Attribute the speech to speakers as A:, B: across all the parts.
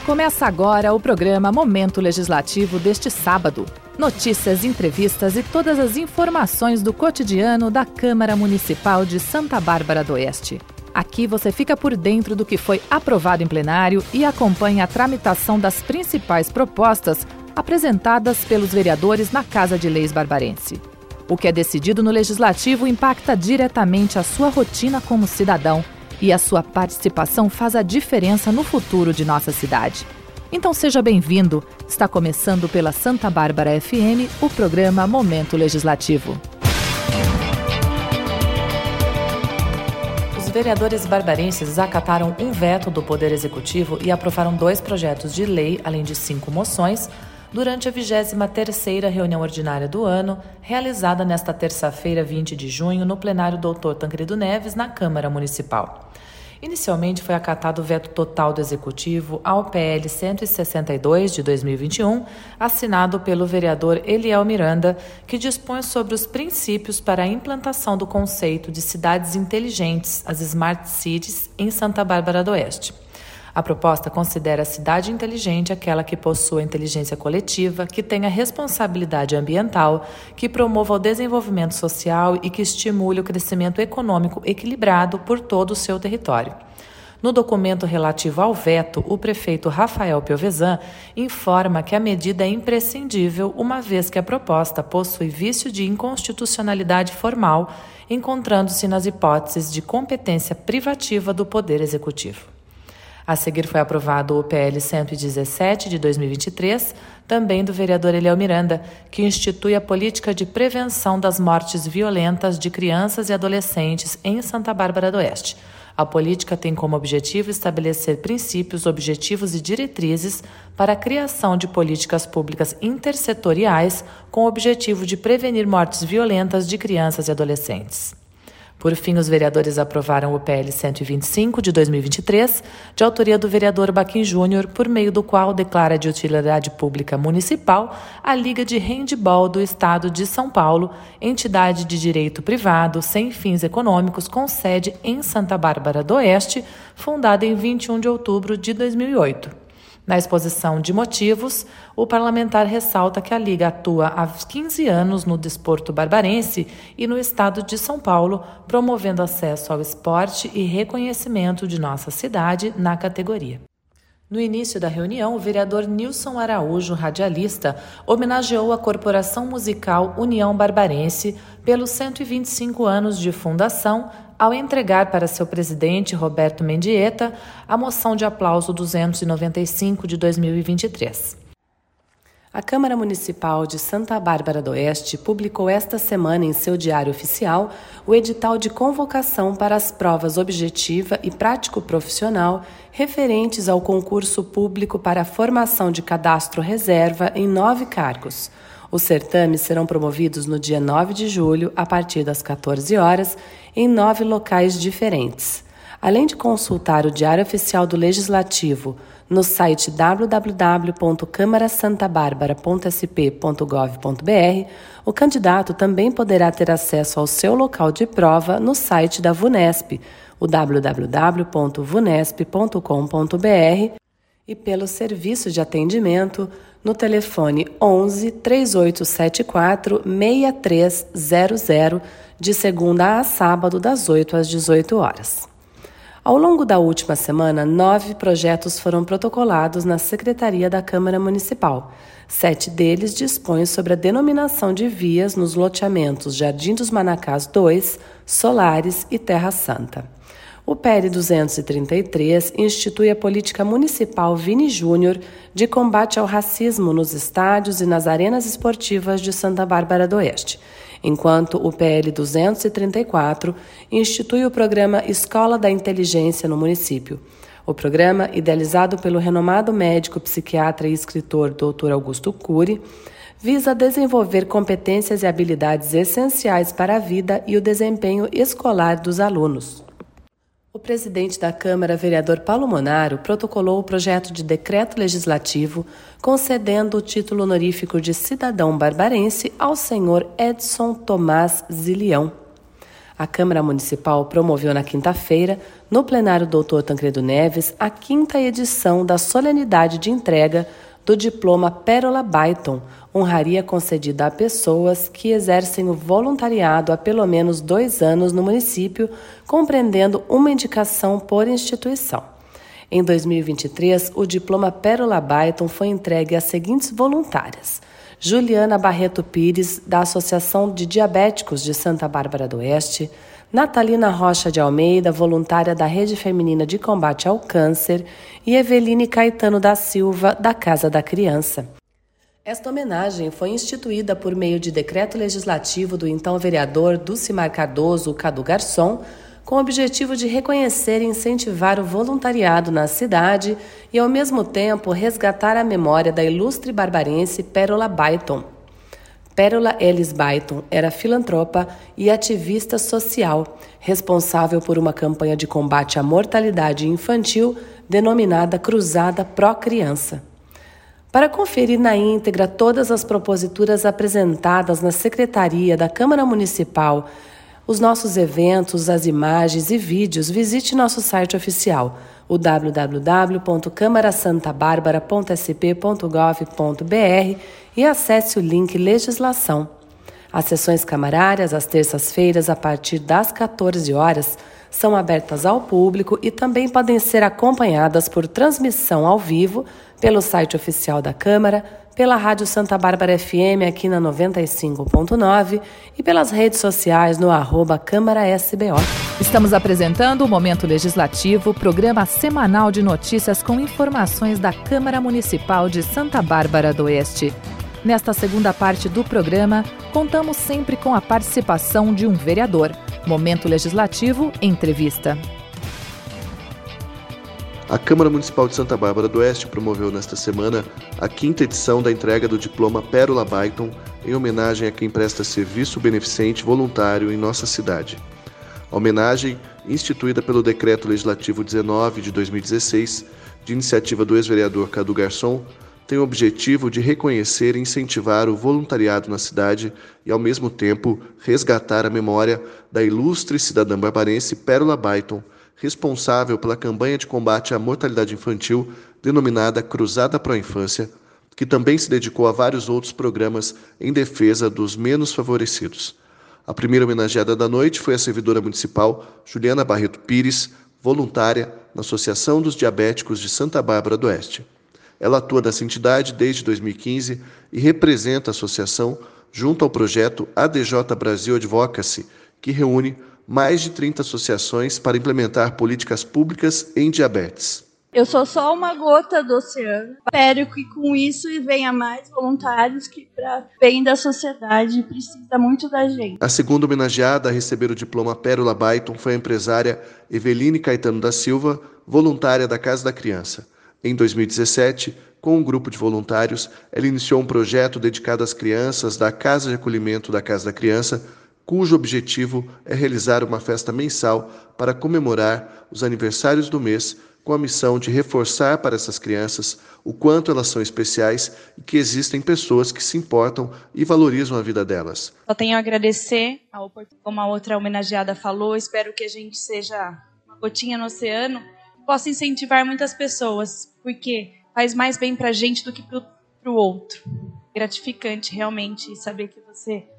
A: Começa agora o programa Momento Legislativo deste sábado. Notícias, entrevistas e todas as informações do cotidiano da Câmara Municipal de Santa Bárbara do Oeste. Aqui você fica por dentro do que foi aprovado em plenário e acompanha a tramitação das principais propostas apresentadas pelos vereadores na Casa de Leis barbarense. O que é decidido no Legislativo impacta diretamente a sua rotina como cidadão e a sua participação faz a diferença no futuro de nossa cidade. Então seja bem-vindo. Está começando pela Santa Bárbara FM o programa Momento Legislativo. Os vereadores barbarenses acataram um veto do Poder Executivo e aprovaram 2 projetos de lei, além de 5 moções, durante a 23ª reunião ordinária do ano, realizada nesta terça-feira, 20 de junho, no plenário Dr. Tancredo Neves, na Câmara Municipal. Inicialmente foi acatado o veto total do Executivo ao PL 162 de 2021, assinado pelo vereador Eliel Miranda, que dispõe sobre os princípios para a implantação do conceito de cidades inteligentes, as Smart Cities, em Santa Bárbara do Oeste. A proposta considera a cidade inteligente aquela que possua inteligência coletiva, que tenha responsabilidade ambiental, que promova o desenvolvimento social e que estimule o crescimento econômico equilibrado por todo o seu território. No documento relativo ao veto, o prefeito Rafael Piovesan informa que a medida é imprescindível, uma vez que a proposta possui vício de inconstitucionalidade formal, encontrando-se nas hipóteses de competência privativa do Poder Executivo. A seguir foi aprovado o PL 117 de 2023, também do vereador Eliel Miranda, que institui a política de prevenção das mortes violentas de crianças e adolescentes em Santa Bárbara do Oeste. A política tem como objetivo estabelecer princípios, objetivos e diretrizes para a criação de políticas públicas intersetoriais com o objetivo de prevenir mortes violentas de crianças e adolescentes. Por fim, os vereadores aprovaram o PL 125 de 2023, de autoria do vereador Baquim Júnior, por meio do qual declara de utilidade pública municipal a Liga de Handebol do Estado de São Paulo, entidade de direito privado, sem fins econômicos, com sede em Santa Bárbara do Oeste, fundada em 21 de outubro de 2008. Na exposição de motivos, o parlamentar ressalta que a Liga atua há 15 anos no desporto barbarense e no estado de São Paulo, promovendo acesso ao esporte e reconhecimento de nossa cidade na categoria. No início da reunião, o vereador Nilson Araújo, radialista, homenageou a Corporação Musical União Barbarense pelos 125 anos de fundação, ao entregar para seu presidente, Roberto Mendieta, a moção de aplauso 295 de 2023. A Câmara Municipal de Santa Bárbara do Oeste publicou esta semana em seu diário oficial o edital de convocação para as provas objetiva e prático-profissional referentes ao concurso público para a formação de cadastro reserva em 9 cargos. Os certames serão promovidos no dia 9 de julho, a partir das 14 horas, em 9 locais diferentes. Além de consultar o Diário Oficial do Legislativo no site www.camarasantabarbara.sp.gov.br, o candidato também poderá ter acesso ao seu local de prova no site da VUNESP, o www.vunesp.com.br, e pelo serviço de atendimento no telefone 11 3874 6300, de segunda a sábado, das 8 às 18 horas. Ao longo da última semana, 9 projetos foram protocolados na Secretaria da Câmara Municipal. 7 deles dispõem sobre a denominação de vias nos loteamentos Jardim dos Manacás 2, Solares e Terra Santa. O PL 233 institui a política municipal Vini Júnior de combate ao racismo nos estádios e nas arenas esportivas de Santa Bárbara do Oeste, enquanto o PL 234 institui o programa Escola da Inteligência no município. O programa, idealizado pelo renomado médico, psiquiatra e escritor Dr. Augusto Cury, visa desenvolver competências e habilidades essenciais para a vida e o desempenho escolar dos alunos. O presidente da Câmara, vereador Paulo Monaro, protocolou o projeto de decreto legislativo concedendo o título honorífico de cidadão barbarense ao senhor Edson Tomás Zilião. A Câmara Municipal promoveu na quinta-feira, no plenário Dr. Tancredo Neves, a 5ª edição da solenidade de entrega do diploma Pérola Byton, honraria concedida a pessoas que exercem o voluntariado há pelo menos 2 anos no município, compreendendo uma indicação por instituição. Em 2023, o diploma Pérola Byton foi entregue às seguintes voluntárias: Juliana Barreto Pires, da Associação de Diabéticos de Santa Bárbara do Oeste; Natalina Rocha de Almeida, voluntária da Rede Feminina de Combate ao Câncer; e Eveline Caetano da Silva, da Casa da Criança. Esta homenagem foi instituída por meio de decreto legislativo do então vereador Dulcimar Cardoso, Cadu Garçom, com o objetivo de reconhecer e incentivar o voluntariado na cidade e, ao mesmo tempo, resgatar a memória da ilustre barbarense Pérola Byton. Pérola Ellis Byton era filantropa e ativista social, responsável por uma campanha de combate à mortalidade infantil denominada Cruzada Pró-Criança. Para conferir na íntegra todas as proposituras apresentadas na Secretaria da Câmara Municipal, os nossos eventos, as imagens e vídeos, visite nosso site oficial, o www.camarasantabarbara.sp.gov.br, e acesse o link Legislação. As sessões camarárias, às terças-feiras, a partir das 14 horas, são abertas ao público e também podem ser acompanhadas por transmissão ao vivo pelo site oficial da Câmara, pela Rádio Santa Bárbara FM aqui na 95.9 e pelas redes sociais no @CâmaraSBO. Estamos apresentando o Momento Legislativo, programa semanal de notícias com informações da Câmara Municipal de Santa Bárbara do Oeste. Nesta segunda parte do programa, contamos sempre com a participação de um vereador. Momento Legislativo, entrevista.
B: A Câmara Municipal de Santa Bárbara do Oeste promoveu nesta semana a 5ª edição da entrega do diploma Pérola Byton, em homenagem a quem presta serviço beneficente voluntário em nossa cidade. A homenagem, instituída pelo Decreto Legislativo 19 de 2016, de iniciativa do ex-vereador Cadu Garçom, tem o objetivo de reconhecer e incentivar o voluntariado na cidade e, ao mesmo tempo, resgatar a memória da ilustre cidadã barbarense Pérola Byton, responsável pela campanha de combate à mortalidade infantil denominada Cruzada Pró-Infância, que também se dedicou a vários outros programas em defesa dos menos favorecidos. A primeira homenageada da noite foi a servidora municipal Juliana Barreto Pires, voluntária na Associação dos Diabéticos de Santa Bárbara do Oeste. Ela atua nessa entidade desde 2015 e representa a associação junto ao projeto ADJ Brasil Advocacy, que reúne mais de 30 associações para implementar políticas públicas em diabetes.
C: Eu sou só uma gota do oceano. Espero que com isso venha mais voluntários que, para bem da sociedade, precisa muito da gente.
B: A segunda homenageada a receber o diploma Pérola Byton foi a empresária Eveline Caetano da Silva, voluntária da Casa da Criança. Em 2017, com um grupo de voluntários, ela iniciou um projeto dedicado às crianças da Casa de Acolhimento da Casa da Criança, cujo objetivo é realizar uma festa mensal para comemorar os aniversários do mês, com a missão de reforçar para essas crianças o quanto elas são especiais e que existem pessoas que se importam e valorizam a vida delas.
D: Só tenho a agradecer, como a outra homenageada falou, espero que a gente seja uma gotinha no oceano, possa incentivar muitas pessoas, porque faz mais bem para a gente do que para o outro. Gratificante realmente saber que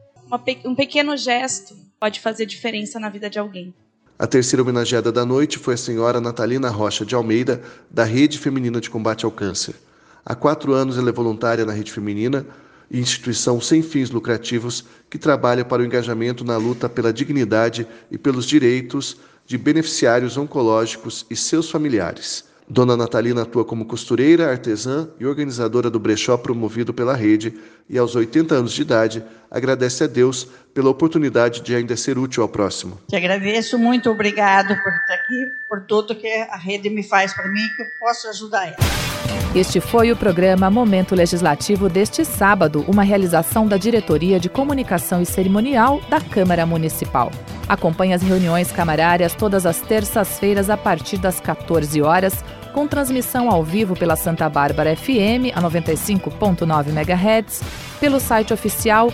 D: um pequeno gesto pode fazer diferença na vida de alguém.
B: A terceira homenageada da noite foi a senhora Natalina Rocha de Almeida, da Rede Feminina de Combate ao Câncer. Há 4 anos ela é voluntária na Rede Feminina, instituição sem fins lucrativos que trabalha para o engajamento na luta pela dignidade e pelos direitos de beneficiários oncológicos e seus familiares. Dona Natalina atua como costureira, artesã e organizadora do brechó promovido pela rede e, aos 80 anos de idade, agradece a Deus pela oportunidade de ainda ser útil ao próximo.
E: Te agradeço, muito obrigado por estar aqui, por tudo que a rede me faz para mim, que eu posso ajudar ela.
A: Este foi o programa Momento Legislativo deste sábado, uma realização da Diretoria de Comunicação e Cerimonial da Câmara Municipal. Acompanhe as reuniões camarárias todas as terças-feiras a partir das 14 horas, com transmissão ao vivo pela Santa Bárbara FM, a 95.9 MHz, pelo site oficial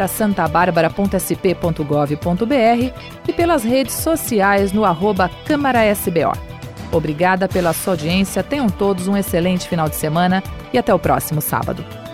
A: camarasantabarbara.sp.gov.br e pelas redes sociais no @CâmaraSBO. Obrigada pela sua audiência, tenham todos um excelente final de semana e até o próximo sábado.